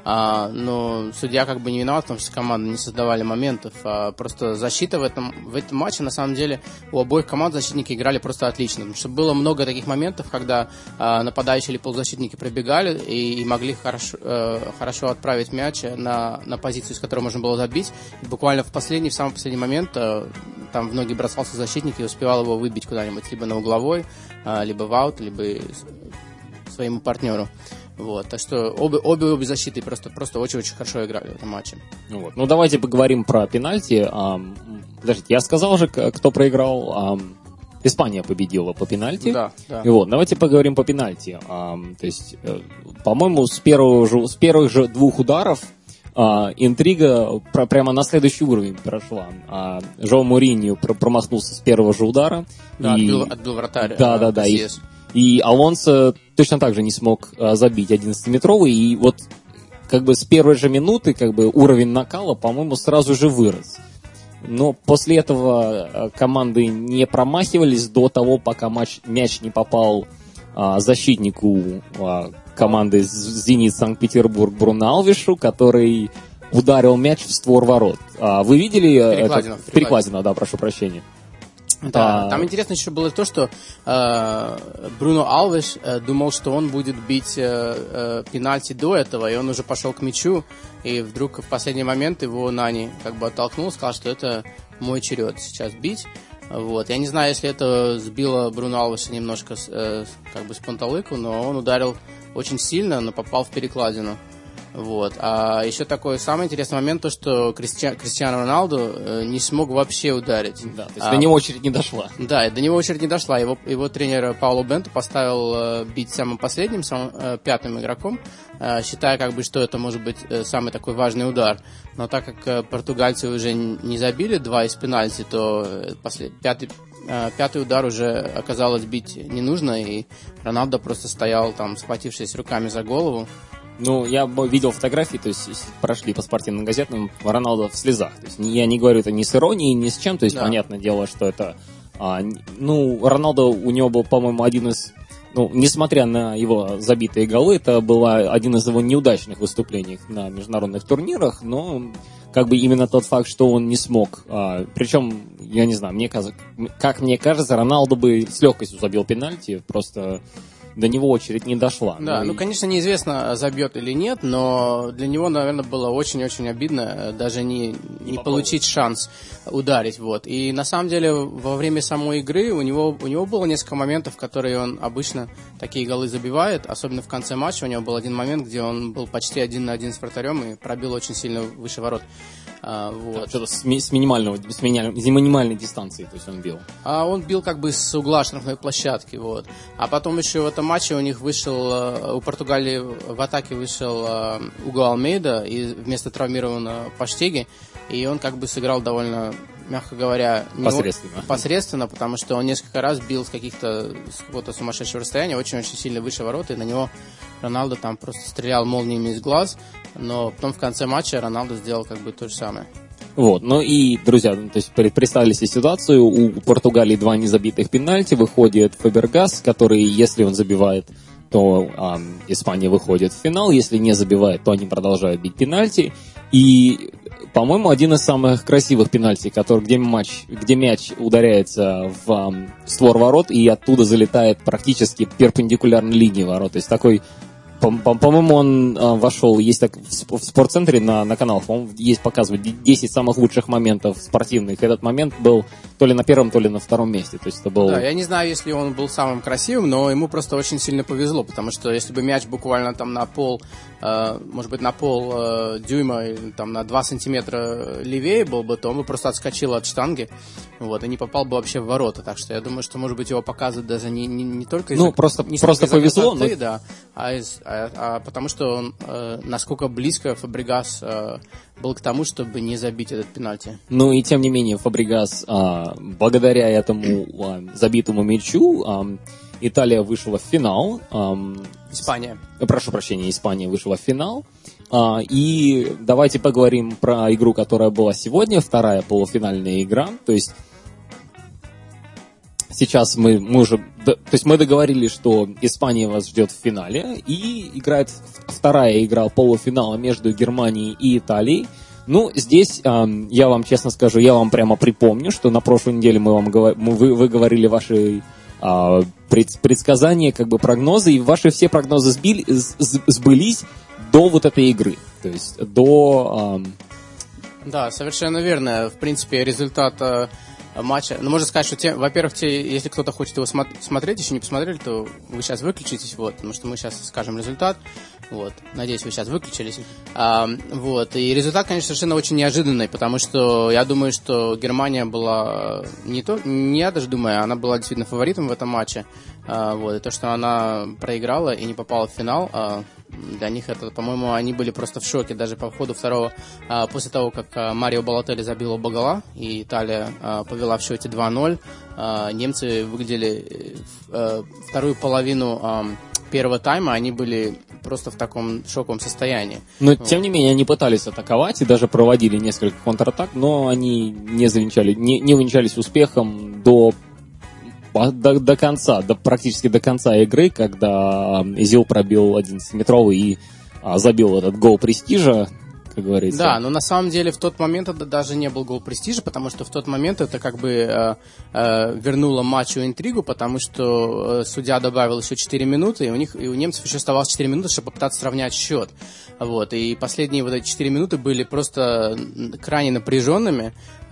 но судья как бы не виноват, потому что команды не создавали моментов. Просто защита в этом матче, на самом деле, у обоих команд защитники играли просто отлично, потому что было много таких моментов, когда нападающие или полузащитники пробегали и могли хорошо отправить мяч на позицию, с которой можно было забить. И буквально в самый последний момент там в ноги бросался защитник и успевал его выбить куда-нибудь, либо на угловой, либо в аут, либо своему партнеру. Вот, так что обе защиты просто очень-очень хорошо играли в этом матче. Вот. Давайте поговорим про пенальти. Подождите, я сказал уже, кто проиграл. Испания победила по пенальти. Да. И вот, давайте поговорим по пенальти. То есть, по-моему, с первых же 2 ударов интрига прямо на следующий уровень прошла. Жоу Муриньо промахнулся с первого же удара. Да, отбил вратарь. Да. И Алонсо точно так же не смог забить 11-метровый. И вот как бы с первой же минуты как бы уровень накала, по-моему, сразу же вырос. Но после этого команды не промахивались до того, пока мяч не попал защитнику команды «Зенит» Санкт-Петербург Бруно Алвешу, который ударил мяч в створ ворот. Вы видели? Перекладина, да, прошу прощения. Да, там интересно еще было то, что Бруно Алвеш думал, что он будет бить пенальти до этого, и он уже пошел к мячу, и вдруг в последний момент его Нани как бы оттолкнул, сказал, что это мой черед сейчас бить. Вот. Я не знаю, если это сбило Бруно Алвеша немножко как бы с панталыку, но он ударил очень сильно, но попал в перекладину. Вот. А еще такой самый интересный момент, то, что Криштиану Роналду не смог вообще ударить. Да, то есть до него очередь не дошла. Да, до него очередь не дошла. Его тренер Пауло Бенто поставил бить самым последним, пятым игроком, считая, как бы, что это может быть самый такой важный удар. Но так как португальцы уже не забили 2 из пенальти, то пятый удар уже оказалось бить не нужно, и Роналдо просто стоял там, схватившись руками за голову. Я видел фотографии, то есть прошли по спортивным газетам, Роналдо в слезах. То есть я не говорю это ни с иронией, ни с чем, то есть понятное дело, что это... Роналдо, у него был, по-моему, один из... несмотря на его забитые голы, это был один из его неудачных выступлений на международных турнирах, но как бы именно тот факт, что он не смог... Причем, я не знаю, как мне кажется, Роналдо бы с легкостью забил пенальти, просто... до него очередь не дошла. Да, ну, конечно, неизвестно, забьет или нет, но для него, наверное, было очень-очень обидно даже не получить шанс ударить. Вот. И на самом деле во время самой игры у него было несколько моментов, в которые он обычно такие голы забивает, особенно в конце матча. У него был один момент, где он был почти 1-1 с вратарем и пробил очень сильно выше ворот. Вот. Что-то с минимальной дистанции, то есть он бил. А он бил как бы с угла штрафной площадки, вот. А потом еще в этом матче у них вышел, у Португалии в атаке вышел Уго Алмейда и вместо травмированного Паштеги, и он как бы сыграл довольно, мягко говоря, посредственно, потому что он несколько раз бил с какого-то сумасшедшего расстояния, очень-очень сильно выше ворот, и на него Роналдо там просто стрелял молниями из глаз, но потом в конце матча Роналдо сделал как бы то же самое. Вот, ну и, друзья, то есть представили себе ситуацию, у Португалии 2 незабитых пенальти, выходит Фабрегас, который, если он забивает, то Испания выходит в финал, если не забивает, то они продолжают бить пенальти, и, по-моему, один из самых красивых пенальти, где мяч ударяется в створ ворот и оттуда залетает практически перпендикулярно линии ворот, то есть такой... По-моему, он вошел, есть так в спортцентре на канал, по-моему, есть показывают 10 самых лучших моментов спортивных. Этот момент был то ли на первом, то ли на втором месте. То есть это был... Да, я не знаю, если он был самым красивым, но ему просто очень сильно повезло, потому что если бы мяч буквально там на пол, может быть, на пол дюйма, там на 2 сантиметра левее был бы, то он бы просто отскочил от штанги, вот, и не попал бы вообще в ворота. Так что я думаю, что, может быть, его показывают даже не только из-за... Ну, просто повезло, красоты, да, а потому что он, насколько близко Фабрегас был к тому, чтобы не забить этот пенальти. Ну и тем не менее Фабрегас, благодаря этому забитому мячу, Италия вышла в финал. Испания. Прошу прощения, Испания вышла в финал. И давайте поговорим про игру, которая была сегодня, вторая полуфинальная игра. То есть сейчас мы договорились, что Испания вас ждет в финале, и играет вторая игра полуфинала между Германией и Италией. Ну, здесь, я вам честно скажу, я вам прямо припомню, что на прошлой неделе вы говорили ваши предсказания, как бы прогнозы, и ваши все прогнозы сбылись до вот этой игры. То есть до... Да, совершенно верно. В принципе, результат матча. Ну, можно сказать, что, во-первых, если кто-то хочет его смотреть, еще не посмотрели, то вы сейчас выключитесь, вот, потому что мы сейчас скажем результат. Вот. Надеюсь, вы сейчас выключились. Вот. И результат, конечно, совершенно очень неожиданный, потому что я думаю, что Германия была не я даже думаю, она была действительно фаворитом в этом матче. Вот. И то, что она проиграла и не попала в финал, для них это, по-моему, они были просто в шоке даже по ходу второго, после того, как Марио Балотелли забил оба гола, и Италия повела в счете 2-0. Немцы выглядели вторую половину первого тайма, они были просто в таком шоковом состоянии. Но, тем не менее, они пытались атаковать и даже проводили несколько контратак, но они не увенчались успехом до конца, практически до конца игры, когда Эзил пробил 11-метровый и забил этот гол престижа, как говорится. Да, но на самом деле в тот момент это даже не был гол престижа, потому что в тот момент это как бы вернуло матчу интригу, потому что судья добавил еще 4 минуты, и у немцев еще оставалось 4 минуты, чтобы попытаться сравнять счет. Вот, и последние вот эти 4 минуты были просто крайне напряженными.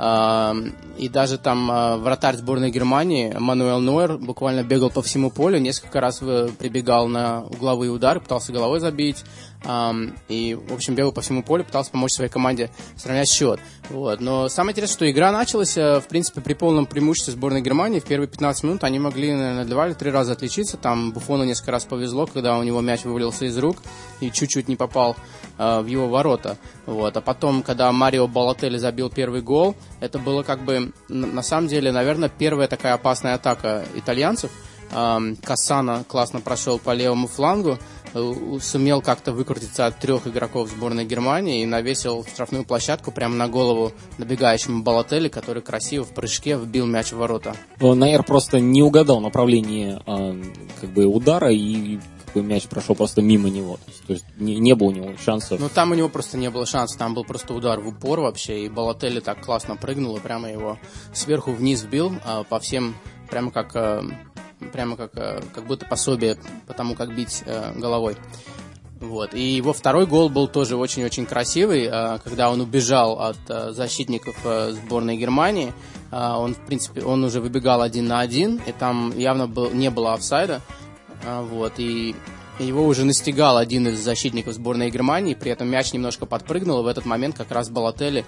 И даже там вратарь сборной Германии Мануэль Нойер буквально бегал по всему полю, несколько раз прибегал на угловые удары, пытался головой забить, и, в общем, бегал по всему полю, пытался помочь своей команде сравнять счет. Вот. Но самое интересное, что игра началась, в принципе, при полном преимуществе сборной Германии. В первые 15 минут они могли, наверное, 2 или 3 раза отличиться. Там Буфону несколько раз повезло, когда у него мяч вывалился из рук и чуть-чуть не попал в его ворота. Вот. А потом, когда Марио Балотелли забил первый гол, это было как бы, на самом деле, наверное, первая такая опасная атака итальянцев. Кассана классно прошел по левому флангу, сумел как-то выкрутиться от 3 игроков сборной Германии и навесил в штрафную площадку прямо на голову набегающему Балотелли, который красиво в прыжке вбил мяч в ворота. Нойер просто не угадал направление как бы удара, и мяч прошел просто мимо него. То есть не было у него шансов. Ну, там у него просто не было шансов. Там был просто удар в упор вообще. И Балотелли так классно прыгнул и прямо его сверху вниз вбил по всем, прямо как прямо как будто пособие по тому, как бить головой. Вот. И его второй гол был тоже очень-очень красивый, когда он убежал от защитников сборной Германии. Он, в принципе, он уже выбегал 1 на 1, и там явно не было офсайда. Вот. И его уже настигал один из защитников сборной Германии, при этом мяч немножко подпрыгнул, и в этот момент как раз Балотелли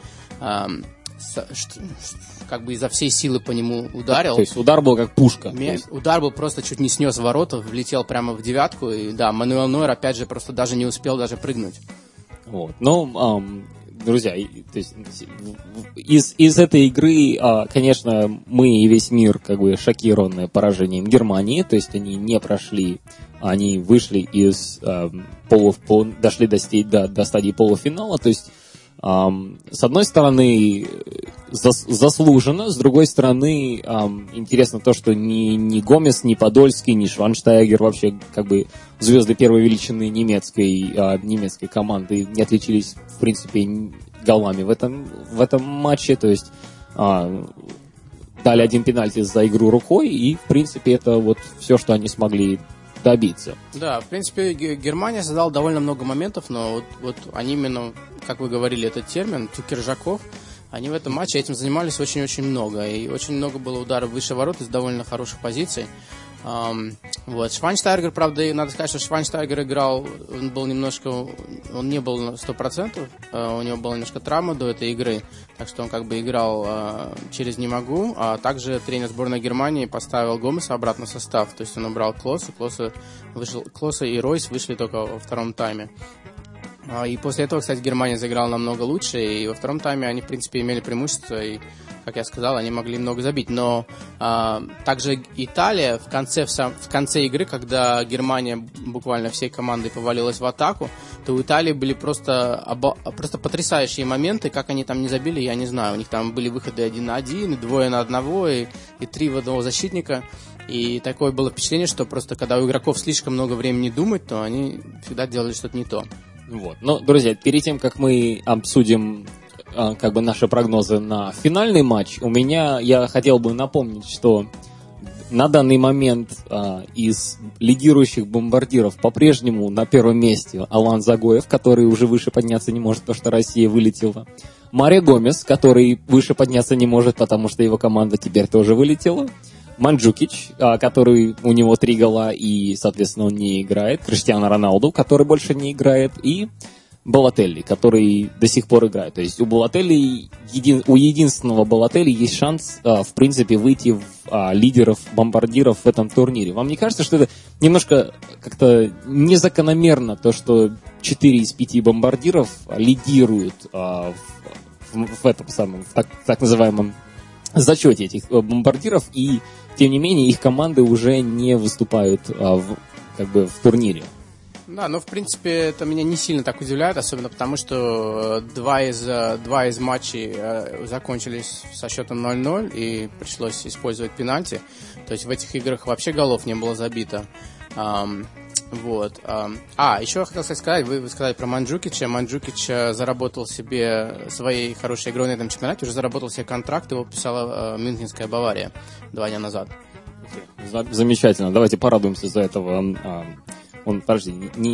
как бы изо всей силы по нему ударил. То есть удар был как пушка. Удар был просто чуть не снес ворота, влетел прямо в девятку, и да, Мануэль Нойер опять же просто даже не успел даже прыгнуть. Вот. Но, друзья, то есть, из этой игры, конечно, мы и весь мир как бы шокированы поражением Германии, то есть они не прошли, они вышли из дошли до стадии полуфинала, то есть с одной стороны заслуженно, с другой стороны интересно то, что ни Гомес, ни Подольский, ни Швайнштайгер, вообще как бы звезды первой величины немецкой команды, не отличились в принципе голами в этом матче, то есть дали один пенальти за игру рукой, и в принципе это вот все, что они смогли добиться. Да, в принципе, Германия создала довольно много моментов, но вот они именно, как вы говорили, этот термин, тюкержаков, они в этом матче этим занимались очень-очень много. И очень много было ударов выше ворот из довольно хороших позиций. Вот. Швайнштайгер, правда, надо сказать, что Швайнштайгер играл, он не был на 100%, у него была немножко травма до этой игры, так что он как бы играл через «не могу», а также тренер сборной Германии поставил Гомеса обратно в состав, то есть он убрал Клоса и Ройс вышли только во втором тайме. И после этого, кстати, Германия заиграла намного лучше, и во втором тайме они, в принципе, имели преимущество, и, как я сказал, они могли много забить. Но также Италия в конце игры, когда Германия буквально всей командой повалилась в атаку, то у Италии были просто потрясающие моменты, как они там не забили, я не знаю. У них там были выходы 1 на 1, и 2 на 1, и 3 в одного защитника. И такое было впечатление, что просто когда у игроков слишком много времени думать, то они всегда делали что-то не то. Вот. Но, друзья, перед тем, как мы обсудим как бы наши прогнозы на финальный матч, я хотел бы напомнить, что на данный момент из лидирующих бомбардиров по-прежнему на первом месте Алан Загоев, который уже выше подняться не может, потому что Россия вылетела. Марио Гомес, который выше подняться не может, потому что его команда теперь тоже вылетела. Манджукич, который у него 3 гола и, соответственно, он не играет. Криштиану Роналду, который больше не играет. И Балотелли, который до сих пор играет. То есть у Балотелли, у единственного Балотелли есть шанс, в принципе, выйти в лидеров бомбардиров в этом турнире. Вам не кажется, что это немножко как-то незакономерно, то, что 4 из 5 бомбардиров лидируют в этом самом, в так называемом зачете этих бомбардиров, и тем не менее их команды уже не выступают в турнире? Да, в принципе, это меня не сильно так удивляет, особенно потому, что два из матчей закончились со счетом 0-0, и пришлось использовать пенальти. То есть в этих играх вообще голов не было забито. Вот. Еще я хотел сказать, вы сказали про Манджукича. Манджукич заработал себе своей хорошей игрой на этом чемпионате, уже заработал себе контракт, его подписала Мюнхенская Бавария 2 дня назад. Замечательно, давайте порадуемся за этого. Он, подожди,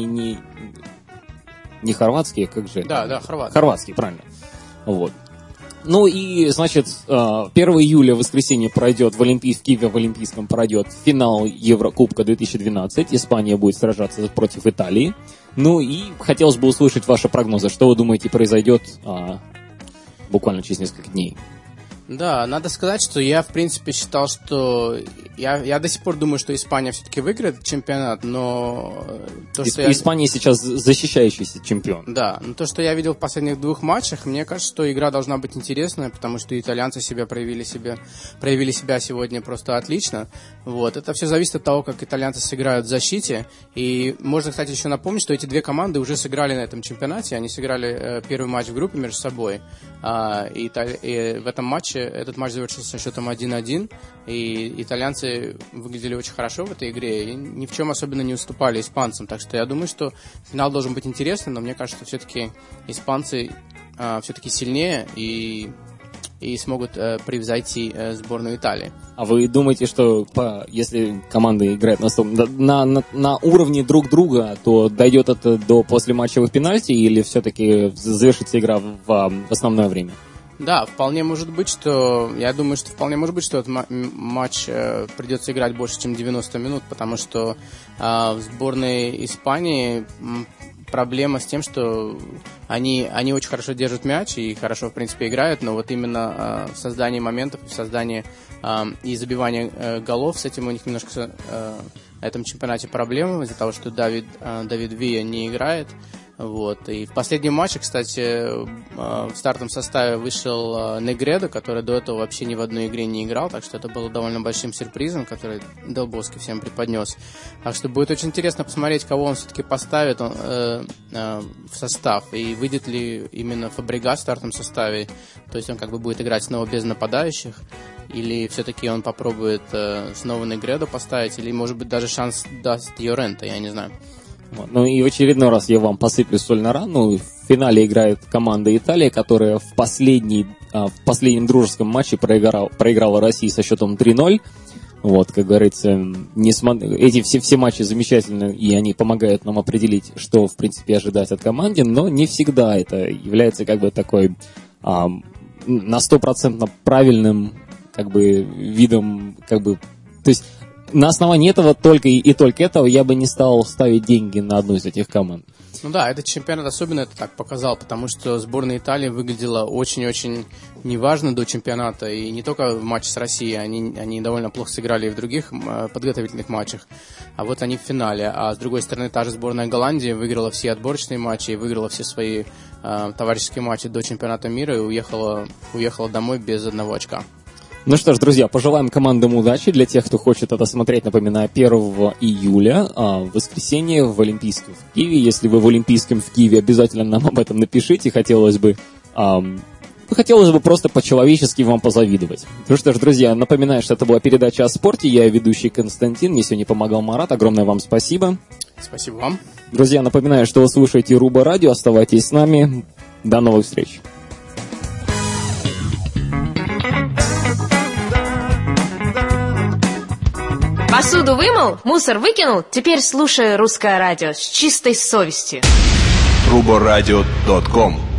не хорватский, а как же? Да, хорватский. Хорватский, правильно. Вот. Ну и, значит, 1 июля в воскресенье пройдет в Киеве в Олимпийском пройдет финал Еврокубка 2012. Испания будет сражаться против Италии. Ну и хотелось бы услышать ваши прогнозы. Что вы думаете произойдет буквально через несколько дней? Да, надо сказать, что я, в принципе, считал, что... Я до сих пор думаю, что Испания все-таки выиграет чемпионат, но... Испания сейчас защищающийся чемпион. Да, но то, что я видел в последних 2 матчах, мне кажется, что игра должна быть интересная, потому что итальянцы проявили себя сегодня просто отлично. Вот. Это все зависит от того, как итальянцы сыграют в защите. И можно, кстати, еще напомнить, что эти 2 команды уже сыграли на этом чемпионате. Они сыграли первый матч в группе между собой. И в этом матче этот матч завершился со счетом 1-1, и итальянцы выглядели очень хорошо в этой игре и ни в чем особенно не уступали испанцам. Так что я думаю, что финал должен быть интересный, но мне кажется, что все-таки испанцы все-таки сильнее, и и смогут превзойти сборную Италии. А вы думаете, что если команды играют на уровне друг друга, то дойдет это до послематчевых пенальти или все-таки завершится игра в основное время? Да, вполне может быть, что... Я думаю, что вполне может быть, что этот матч придется играть больше, чем 90 минут, потому что в сборной Испании проблема с тем, что они очень хорошо держат мяч и хорошо, в принципе, играют, но вот именно в создании моментов, в создании и забивании голов, с этим у них немножко на этом чемпионате проблемы из-за того, что Давид Вия не играет. Вот. И в последнем матче, кстати, в стартовом составе вышел Негредо, который до этого вообще ни в одной игре не играл, так что это было довольно большим сюрпризом, который Дел Боске всем преподнес. Так что будет очень интересно посмотреть, кого он все-таки поставит в состав, и выйдет ли именно Фабрегас в стартовом составе, то есть он как бы будет играть снова без нападающих, или все-таки он попробует снова Негредо поставить, или, может быть, даже шанс даст Йоренте, я не знаю. Ну и в очередной раз я вам посыплю соль на рану. В финале играет команда Италии, которая в последнем дружеском матче проиграла России со счетом 3-0. Вот, как говорится, эти все матчи замечательны, и они помогают нам определить, что, в принципе, ожидать от команды, но не всегда это является как бы такой на 100% правильным как бы видом, как бы, то есть на основании этого только этого я бы не стал ставить деньги на одну из этих команд. Ну да, этот чемпионат особенно это так показал, потому что сборная Италии выглядела очень-очень неважно до чемпионата, и не только в матче с Россией, они довольно плохо сыграли и в других подготовительных матчах, а вот они в финале. А с другой стороны, та же сборная Голландии выиграла все отборочные матчи, выиграла все свои товарищеские матчи до чемпионата мира и уехала домой без 1 очка. Ну что ж, друзья, пожелаем командам удачи. Для тех, кто хочет это смотреть, напоминаю, 1 июля, в воскресенье в Олимпийском в Киеве. Если вы в Олимпийском в Киеве, обязательно нам об этом напишите. Хотелось бы просто по-человечески вам позавидовать. Ну что ж, друзья, напоминаю, что это была передача о спорте. Я ведущий Константин, мне сегодня помогал Марат. Огромное вам спасибо. Спасибо вам. Друзья, напоминаю, что вы слушаете Руба Радио. Оставайтесь с нами. До новых встреч. Посуду вымыл, мусор выкинул, теперь слушай Русское радио с чистой совестью. Ruboradio.com